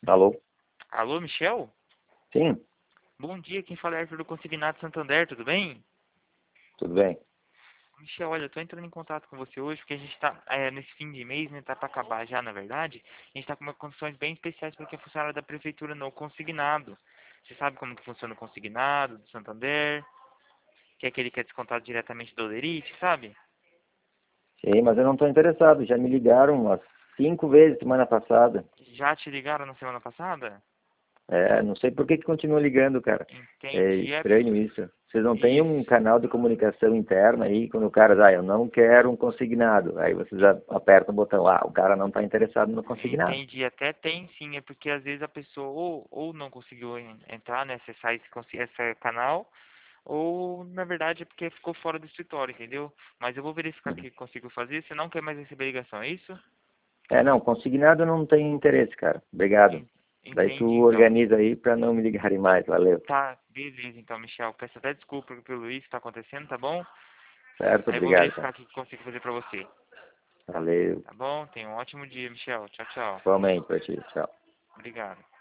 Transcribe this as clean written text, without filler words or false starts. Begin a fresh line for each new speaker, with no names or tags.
Alô?
Alô, Michel?
Sim,
Bom dia, quem fala é Arthur do Consignado Santander, tudo bem?
tudo bem.
Michel, olha, eu tô entrando em contato com você hoje porque a gente tá, nesse fim de mês, né, tá pra acabar já, na verdade, a gente tá com umas condições bem especiais para quem é funcionário da prefeitura no consignado. Você sabe como que funciona o consignado do Santander? Que é aquele que é descontado diretamente do Olerite, sabe?
Sim, mas eu não estou interessado. Já me ligaram umas 5 vezes semana passada.
Já te ligaram na semana passada?
Não sei por que que continuam ligando, cara. É
Entendi,
estranho isso. Vocês não têm um
isso.
canal de comunicação interna aí, quando o cara diz, eu não quero um consignado. Aí vocês apertam o botão, o cara não está interessado no consignado.
Entendi, até tem sim, é porque às vezes a pessoa ou não conseguiu entrar, né, acessar esse canal, ou na verdade é porque ficou fora do escritório, entendeu? Mas eu vou verificar o
Uhum.
que consigo fazer, você não quer mais receber ligação, é isso?
Não, consignado não tem interesse, cara. Obrigado.
En-
Daí
Entendi
tu
então.
organiza aí para não me ligarem mais. Valeu.
Tá, beleza então, Michel. Peço até desculpa pelo isso que tá acontecendo, tá bom?
Certo?
Aí eu vou
Obrigado,
verificar
cara.
o que consigo fazer pra você,
Valeu.
tá bom? Tenha um ótimo dia, Michel. Tchau, tchau.
Igualmente pra ti. Tchau.
Obrigado.